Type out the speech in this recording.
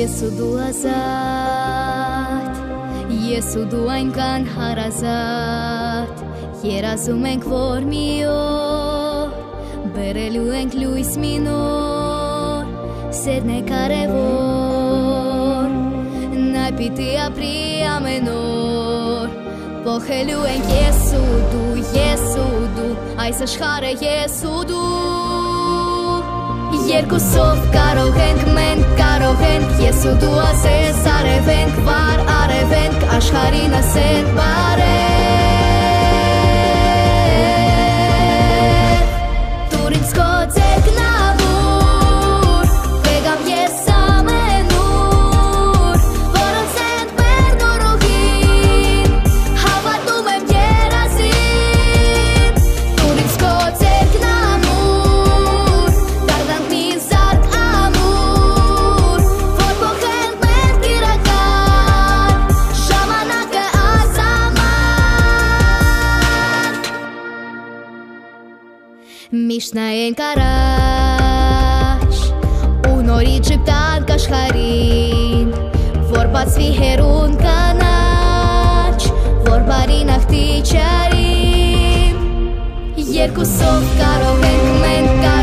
Ես ու դու ազատ, ես ու դու այնքան հարազատ, երազում ենք, որ մի օր բերելու ենք լույս մի նոր, սերն է կարևոր, նա պիտի ապրի ամեն օր, փոխելու ենք ես ու դու, այս աշխարհը ես ու դու, երկուսով կարող ենք, մենք կարող ենք, ես ու դու ասես արևենք, վար արևենք, աշխարհին ասենք բարև, դուր ինձ քո ձեռքնավոր, կգամ ես ամենուր, որոնց ենք մեր նորոգին, հավատում եմ երազին, դուր ինձ քո ձեռքնավոր, դառնանք մի զարկ ամուր, որ փոխենք մեր տիրակալ, ժամանակը ազամատ, միշտ նայենք առաջ, ու նորից ժպտանք աշխարհին, որ բացվի հեռուն կանաչ, որ բարի նավթի ճարին, երկուսով կարող ենք, մենք